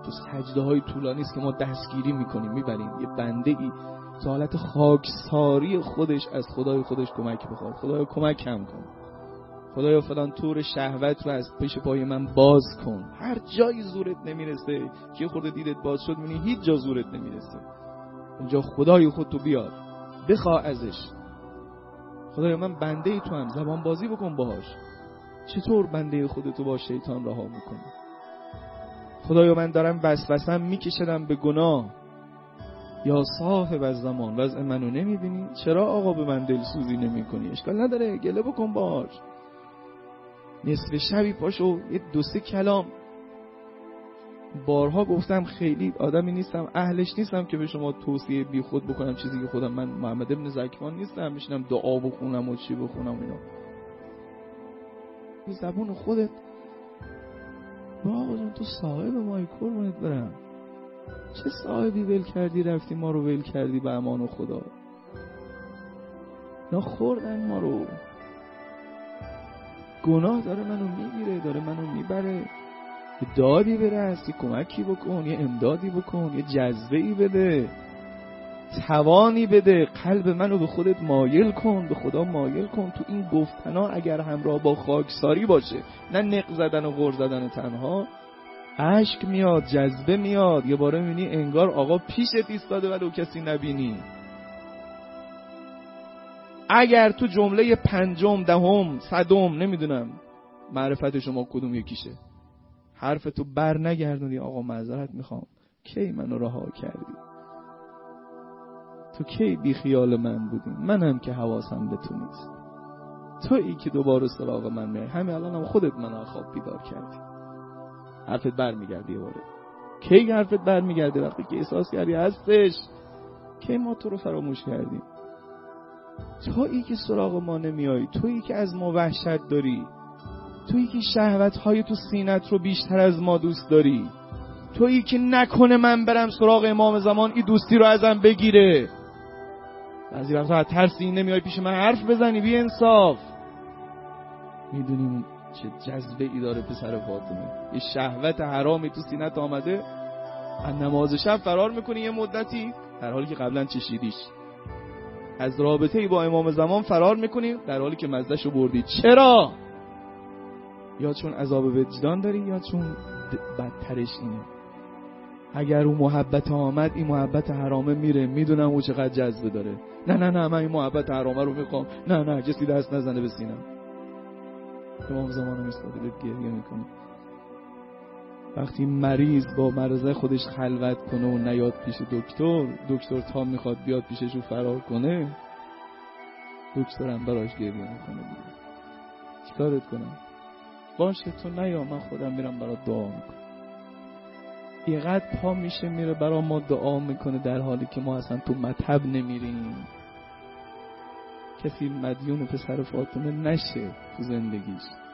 تو سجده های طولانی است که ما دستگیری میکنیم، میبریم. یه بنده ای تو حالت خاکساری خودش از خدای خودش کمک بخواد. خدایا کمکم کن، خدایا فلان تور شهوت رو از پیش پای من باز کن. هر جایی زورت نمیرسه که خورده دیدت باز شد میبینی هیچ جا زورت نمیرسه، اونجا خدای خودتو بیار، بخواه ازش. خدایا من بنده ای تو هم، زبان بازی بکن باهاش. چطور بنده خودتو با شیطان رها میکنی؟ خدایا من دارم وسوسه‌ام میکشدم به گناه، یا صاحب از زمان وضع منو نمیبینی؟ چرا آقا به من دلسوزی نمیکنی؟ اشکال نداره، گله بکن باهاش. نصف شبی پاشو یه 2-3 کلام. بارها گفتم خیلی آدمی نیستم، اهلش نیستم که به شما توصیه بی خود بکنم چیزی که خودم، من محمد ابن زکوان نیستم بشینم دعا بخونم و چی بخونم اینا. به زبون خودت آقا جان تو صاحب مایی، قربونت برم. چه صاحبی ول کردی رفتی ما رو ول کردی به امان خدا؟ اینا خوردن ما رو. گناه داره منو میگیره، داره منو میبره. یه دادی برس، یه کمکی بکن، یه امدادی بکن، یه جذبه‌ای بده، توانی بده، قلب منو به خودت مایل کن، به خدا مایل کن. تو این گفتنا اگر همراه با خاکساری باشه، نه نق زدن و غر زدن تنها، اشک میاد، جذبه میاد. یه باره میبینی انگار آقا پیشت ایستاده ولو کسی نبینی. اگر تو جمله 5، 10، 100 نمیدونم معرفت شما کدوم یکیشه، حرف تو بر نگردونی آقا معذرت میخوام، کی منو رها کردی؟ تو کی بی خیال من بودی؟ منم که حواسم به تو نیست. تویی که دوباره سراغ من میای. همین الان هم خودت منو خواب بیدار کردی. حرفت بر میگردی یه باره. کی حرفت بر میگرده؟ وقتی که احساس کردی هستش. کی ما تو رو فراموش کردیم؟ تویی که سراغ ما نمیای، تویی که از ما وحشت داری، تویی که شهوت‌های تو سینت رو بیشتر از ما دوست داری، تویی که نکنه من برم سراغ امام زمان این دوستی رو ازم بگیره. بعضی وقتا از ترس این نمیای پیش من حرف بزنی. بی انصاف. میدونیم چه جذبه ای داره پسر فاطمه. یه شهوت حرامی تو سینت آمده، از نماز شب فرار میکنی یه مدتی در حالی که قبلا چشیدیش. از رابطه ای با امام زمان فرار میکنی در حالی که مزدشو بردی. چرا؟ یا چون عذاب وجدان داری یا چون بدترش اینه. اگر اون محبت آمد، این محبت حرامه میره. میدونم او چقدر جذبه داره. نه من این محبت حرامه رو میخوام. نه کسی دست نزنه به سینم. امام زمان ایستاده بهت گریه میکنه. وقتی مریض با مرض خودش خلوت کنه و نیاد پیش دکتر تا میخواد بیاد پیشش رو فرار کنه، دکترم براش گریه میکنه. چیکارت کنم؟ باشه تو نیا، من خودم میرم برات دعا میکنم. اینقدر پا میشه میره برا ما دعا میکنه در حالی که ما اصلا تو مطب نمیریم. کسی مدیون پسر فاطمه نشه تو زندگیش.